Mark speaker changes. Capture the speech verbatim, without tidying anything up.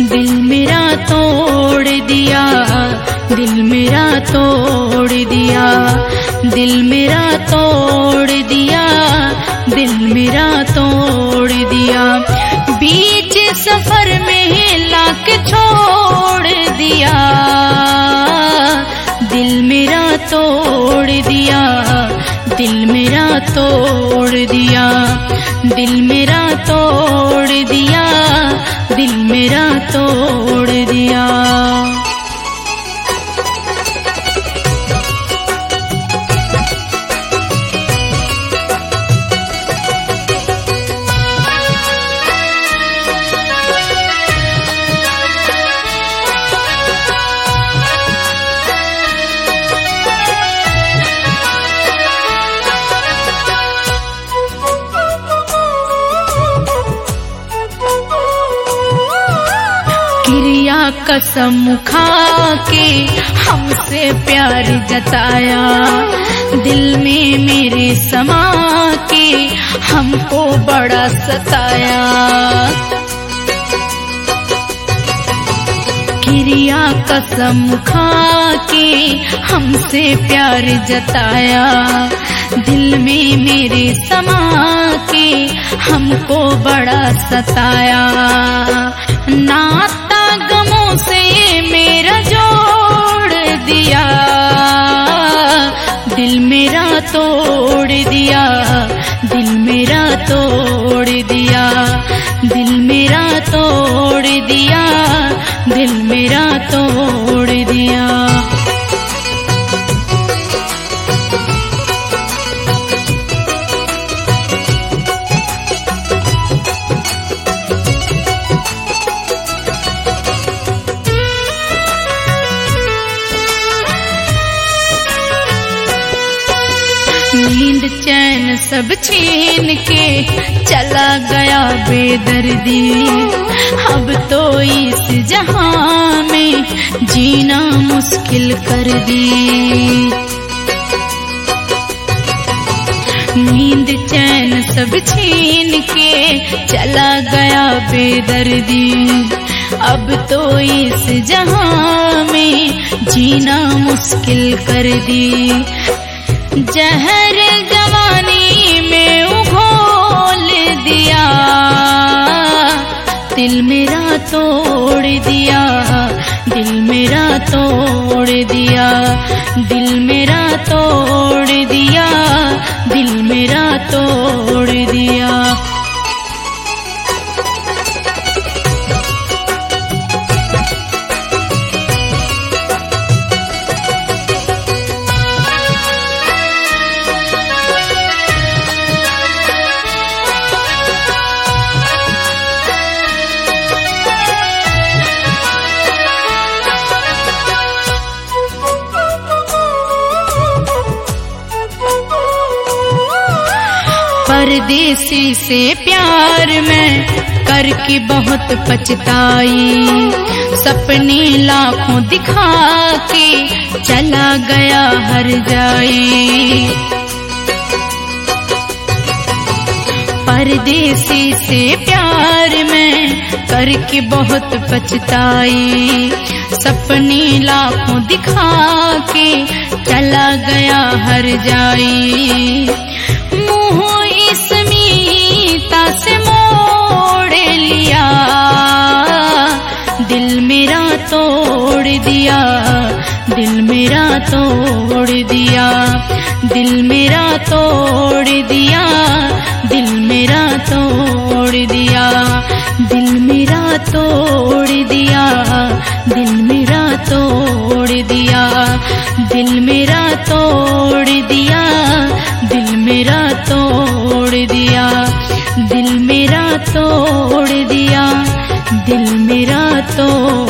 Speaker 1: दिल मेरा तोड़ दिया, दिल मेरा तोड़ दिया, दिल मेरा तोड़ दिया, दिल मेरा तोड़ दिया। बीच सफर में लाके छोड़ दिया, दिल मेरा तोड़ दिया, दिल मेरा तोड़ दिया, दिल मेरा तोड़ दिया, दिल मेरा तोड़ दिया। क्रिया कसम खा के हमसे प्यार जताया, दिल में मेरे समा के हमको बड़ा सताया। क्रिया कसम खा के हमसे प्यार जताया, दिल में मेरे समा के हमको बड़ा सताया। नाता गमों से मेरा जोड़ दिया, दिल मेरा तोड़ दिया, दिल मेरा तोड़ दिया, दिल मेरा तोड़ दिया, दिल मेरा तोड़ दिया। नींद चैन सब छीन के चला गया बेदर्दी, अब तो इस जहां में जीना मुश्किल कर दी। नींद चैन सब छीन के चला गया बेदर्दी, अब तो इस जहां में जीना मुश्किल कर दी। जहर जवानी में उघोल दिया, दिल मेरा तोड़ दिया, दिल मेरा तोड़ दिया, दिल मेरा तोड़ दिया, दिल मेरा तोड़ दिया। परदेसी से प्यार मैं करके बहुत पछताई, सपने लाखों दिखा के चला गया हर जाई। परदेसी से प्यार मैं करके बहुत पछताई, सपने लाखों दिखा के चला गया हर जाई। मुँह स्मिता से मोड़ लिया, दिल मेरा तोड़ दिया, दिल मेरा तोड़ दिया, दिल मेरा तोड़ दिया, दिल मेरा तोड़ दिया, दिल मेरा तोड़ दिया, दिल मेरा तोड़ दिया, दिल मेरा तोड़ दिया, दिल मेरा तोड़ दिया, दिल मेरा तोड़ दिया, दिल मेरा तोड़